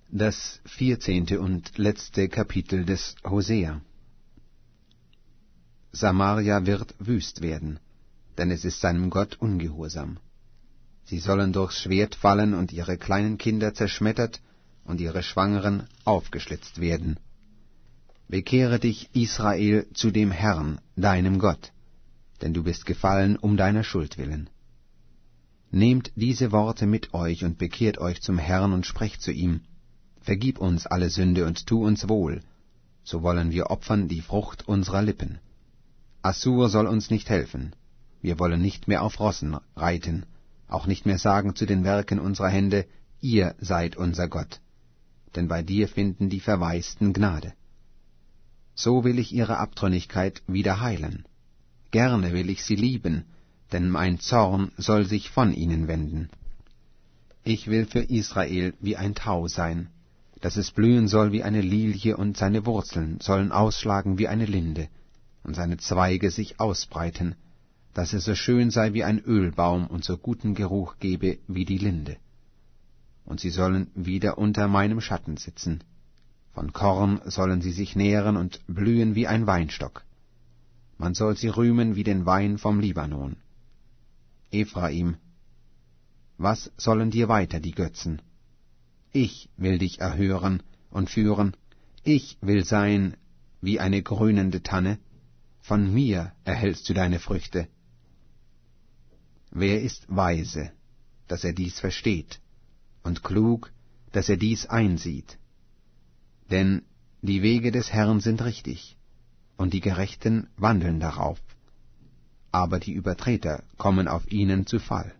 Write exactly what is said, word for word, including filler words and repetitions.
Das vierzehnte und letzte Kapitel des Hosea. Samaria wird wüst werden, denn es ist seinem Gott ungehorsam. Sie sollen durchs Schwert fallen und ihre kleinen Kinder zerschmettert und ihre Schwangeren aufgeschlitzt werden. Bekehre dich, Israel, zu dem Herrn, deinem Gott, denn du bist gefallen um deiner Schuld willen. Nehmt diese Worte mit euch und bekehrt euch zum Herrn und sprecht zu ihm: Vergib uns alle Sünde und tu uns wohl, so wollen wir opfern die Frucht unserer Lippen. Assur soll uns nicht helfen, wir wollen nicht mehr auf Rossen reiten, auch nicht mehr sagen zu den Werken unserer Hände: Ihr seid unser Gott, denn bei dir finden die Verwaisten Gnade. So will ich ihre Abtrünnigkeit wieder heilen. Gerne will ich sie lieben, denn mein Zorn soll sich von ihnen wenden. Ich will für Israel wie ein Tau sein, dass es blühen soll wie eine Lilie, und seine Wurzeln sollen ausschlagen wie eine Linde, und seine Zweige sich ausbreiten, dass es so schön sei wie ein Ölbaum und so guten Geruch gebe wie die Linde. Und sie sollen wieder unter meinem Schatten sitzen. Von Korn sollen sie sich nähren und blühen wie ein Weinstock. Man soll sie rühmen wie den Wein vom Libanon. Ephraim, was sollen dir weiter die Götzen? Ich will dich erhören und führen, ich will sein wie eine grünende Tanne, von mir erhältst du deine Früchte. Wer ist weise, dass er dies versteht, und klug, dass er dies einsieht? Denn die Wege des Herrn sind richtig, und die Gerechten wandeln darauf, aber die Übertreter kommen auf ihnen zu Fall.